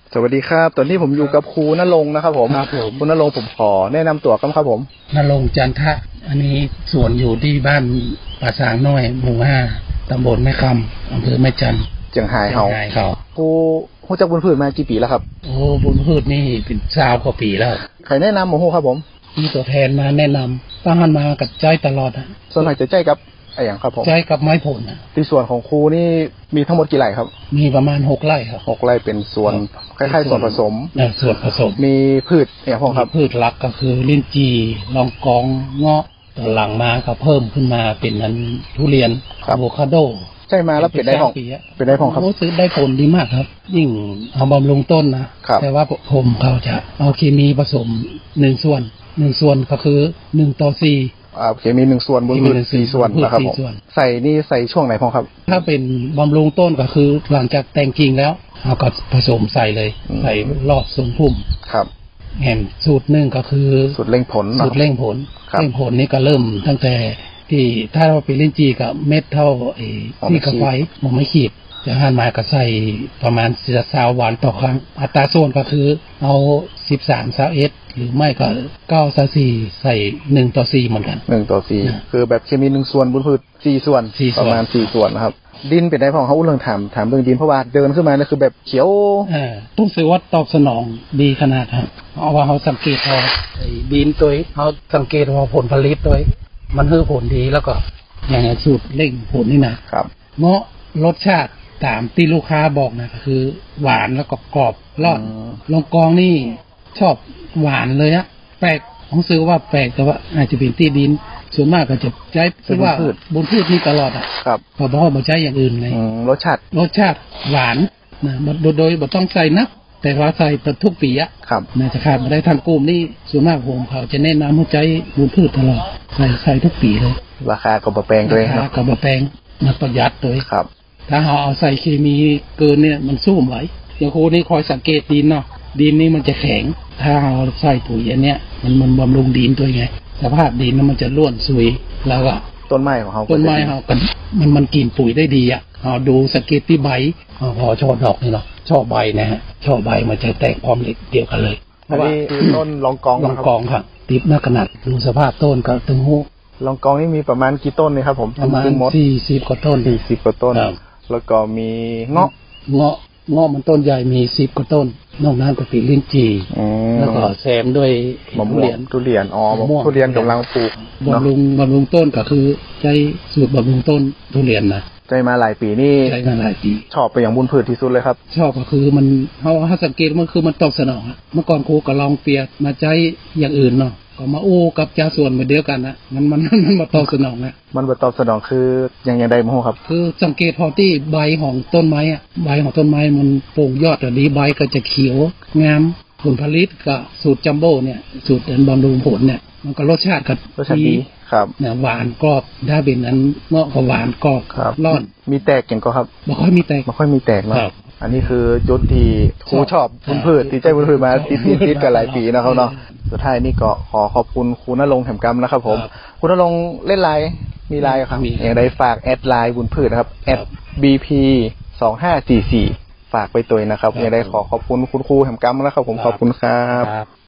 สวัสดีครับตอนนี้ผมอยู่กับครูณรงค์นะครับผมครับผมคุณณรงค์ผมขอแนะนำตัวครับผมณรงค์จันทะอันนี้สวนอยู่ที่บ้านป่าสางน้อยหมู่5ตำบลแม่คำอำเภอแม่จันทร์เจียงไฮ้เขาครูจักบุญพืชมากี่ปีแล้วครับโอ้บุญพืชนี่เป็น20 กว่าปีแล้วใครแนะนำผมครับผมมีตัวแทนมาแนะนำตั้งกันมากับใจตลอดฮะส่วนใหญ่จะใจกับอะไรอย่างครับผมใจกับไม้ผลที่ส่วนของครูนี่มีทั้งหมดกี่ไร่ครับมีประมาณ6 ไร่ครับ 6 ไร่เป็นส่วนคล้ายๆส่วนผสมส่วนผสมมีพืชอย่างพวกครับพืชหลักก็คือลิ้นจี่ลองกองเงาะต่อหลังมาก็เพิ่มขึ้นมาเป็นนั้นทุเรียนอะโวคาโดใช่มาแล้วเป็นได้พองครับโอ้ซื้อได้ผลดีมากครับยิ่งเอาบำรุงต้นนะแต่ว่าผมเขาจะเอาเคมีผสม1 ส่วนก็คือ1:4 เคมี1 ส่วนบุญพืช4 ส่วนนะครับผมใส่นี่ใส่ช่วงไหนพอครับถ้าเป็นบำรุงต้นก็คือหลังจากแต่งกิ่งแล้วเอาก็ผสมใส่เลยใส่รอบทรงพุ่มครับแห่งสูตร1ก็คือสูตรเร่งผลนี่ก็เริ่มตั้งแต่ที่ถ้าเราไปเล่นจีกับเม็ดเท่าที่กระไฟมันไม่ขีดจะหั่นมาก็ใส่ประมาณ20 หวานต่อครั้งอัตราส่วนก็คือเอา13:1หรือไม่ก็9:4ใส่1:4เหมือนกัน 1:4คือแบบเคมี1 ส่วนบุญพืช4 ส่วนประมาณ4 ส่วนนะครับดินเป็นได้พอเขาเรื่องถามเรื่องดินเพราะว่าเดินขึ้นมาเนี่ยคือแบบเขียวต้องซื้อว่าตอบสนองดีขนาดครับเอาว่าเขาสังเกตพอดินตัวเขาสังเกตว่าผลผลิตตัวมันให้ผลดีแล้วก็อย่างสูตรเร่งผลนี่นะครับเงาะรสชาติตามที่ลูกค้าบอกนะก็คือหวานแล้วก็กรอบร่อนลงกองนี่ชอบหวานเลยอะแปลกผมซื้อว่าแปลกแต่ว่าอาจจะเป็นที่ดินส่วนมากก็จะใช้ซื้อว่าบนพืชนี่ตลอดอ่ะครับพอบอกมาใช้อย่างอื่นเลยรสชาติหวานนะโดยบ่ต้องใส่นักแต่ว่าใส่ทุกปีอ่ะน่าจะขาดมาได้ทางกลุ่มนี่ส่วนมากผมเขาจะแนะนำให้ใช้บนพืชตลอดใส่ทุกปีเลยราคาก็บ่แพงด้วยครับราคาก็บ่แพงมันประหยัดด้วยครับถ้าเอาใส่เคมีเกินเนี่ยมันสู้ไหวอย่างครูนี่คอยสังเกตดินเนาะดินนี่มันจะแข็งถ้าเราใส่ปุ๋ยอันเนี้ยมันบำรุงดินตัวไงสภาพดินมันจะร่วนซุยแล้วก็ต้นไม้ของเขากันมันกินปุ๋ยได้ดีอ่ะเราดูสังเกตที่ใบพอช่อดอกนี่เนาะช่อใบนะฮะช่อใบมันจะแตกพร้อมเล็กเดียวกันเลยเพราะว่าต้นลองกองครับติดหน้าขนาดดูสภาพต้นก็ตึงหูลองกองนี่มีประมาณกี่ต้นนี่ครับผมประมาณ40 กว่าต้นแล้วก็มีเงาะมันต้นใหญ่มี10 กว่าต้นนอกนั้นก็เป็นลิ้นจี่แล้วก็แซมด้วยทุเรียนทุเรียนกำลังปลูกบำรุงต้นก็คือใช้สูตรบำรุงต้นทุเรียนนะใช้มาหลายปีนี่ชอบไปอย่างบุญพืชที่สุดเลยครับชอบก็คือมันเขาสังเกตมันคือมันตอบสนองเมื่อก่อนครูก็ลองเปลี่ยนมาใช้อย่างอื่นเนาะก็มากับยาส่วนเหมือนเดียวกันนะมันมาตอบสนองนะมันมาตอบสนองคืออย่างใดมั้งครับคือสังเกตพอที่ใบของต้นไม้อ่ะใบของต้นไม้มันโป่งยอดแต่ดีใบก็จะเขียวงามผลผลิตกับสูตรจัมโบ้เนี่ยสูตรบำรุงผลเนี่ยมันก็รสชาติดีครับเนี่ยหวานกรอบถ้าเป็นอันเงาะก็หวานกรอบร่อนมีแตกอย่างก็ครับไม่ค่อยมีแตกเนาะอันนี้คือจุดที่ครูชอบบุญพืชที่ใจบุญพืชมาติดกันหลายปีนะครับเนาะสุดท้ายนี่ก็ขอขอบคุณครูณรงค์แถมกรรมนะครับผมครูณรงค์เล่นไลน์มีไลน์ครับอย่างไรฝากแอดไลน์บุญพืชนะครับ@bp2544ฝากไปตัวนะครับอย่างไรขอบคุณคุณครูแถมกรรมนะครับผมขอบคุณครับ